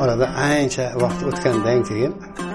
orada ancha vaqt o'tgandan keyin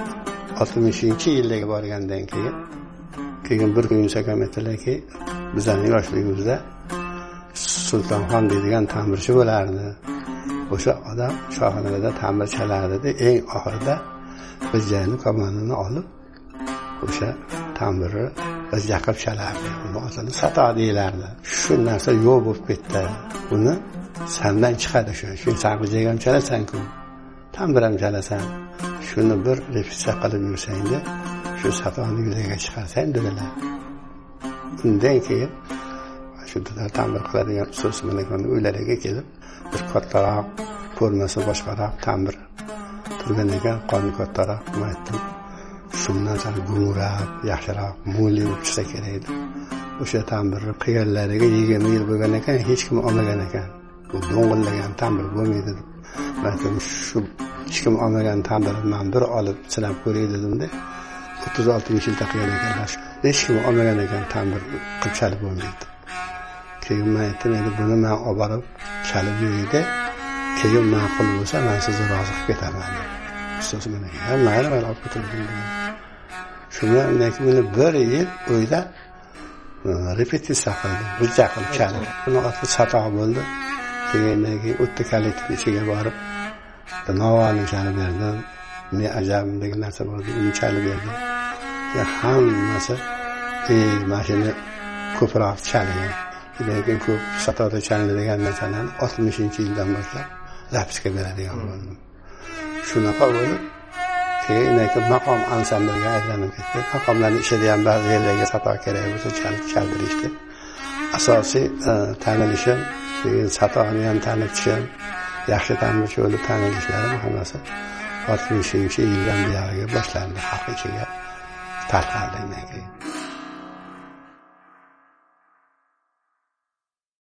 60-yillarga borgandan keyin bir kun Sakam aytdilarki, bizning yoshligimizda Sultonxon deydigan ta'mirchi bo'lardi. O'sha odam shohxonada ta'mir chalardi. Eng oxirida Bijjani kamonini olib, o'sha ta'mirni bizga qilib chalardi. Uni otini Sato deylardi. Shu narsa yo'q bo'lib ketdi. Uni sandan chiqadi shu. Sen Bijjaga ham chalasan-ku. Ta'mir ham chalasan. Shuni bir repetitsiya qilib yursang-da, shu Satoni yuzaga chiqarsan dedilar. Undan keyin shu ta'mir qiladigan ustoz bilan uylariga kelib, bir kattaroq, ko'rmasi boshqaroq ta'mir turgan ekan, qoni kattaroq aytdim. Shundan sari gumurab, yaxshiroq, mo'li bo'lsa kerak edi. O'sha ta'mirni qilganlariga 20 yil bo'lgan ekan, hech kim olmagan ekan. Bu do'ng'illagan ta'mir bo'lmaydi. Balkim shu hech kim olmagan ta'mirni men bir olib sinab ko'ray dedimda, 36 yil taqgan ekanlar. Hech kim olmagan ekan, ta'mir qilib chalib bo'lmaydi. Keyin men aytdim, endi buni men olib borib chalib yuraydi. Keyin ma'qul bo'lsa, men sizni rozi qilib ketaman. Ustoz menga, mayli, men olib ketaman. Shundan keyin bir yil o'ylab repetitsiya qildim. Bijja qilib chalib. Buni otli Sato bo'ldi. Keyin o'tda kalitni ichiga borib, Navoiyni chalib berdim. Men ajabimdagi narsa bo'ldi, uni chalib berdim. Va hammasi mashina ko'proq chalgan. Lekin ko'p Satoda chalinadigan narsalarni 60-yildan boshlab zapisga beradigan bo'ldim. Shunaqa bo'lib, keyin maqom ansamblga aylanib ketdi. Maqomlarning ichida ham ba'zi yerlarga Sato kerak bo'lsa chaldirishdi. Asosiy tanilishim, keyin Satoni ham tanitishim, yaxshi ta'mirchi bo'lib tanilishlarim hammasi 60-yildan buyog'iga boshlandi, xalq ichiga tarqaldi.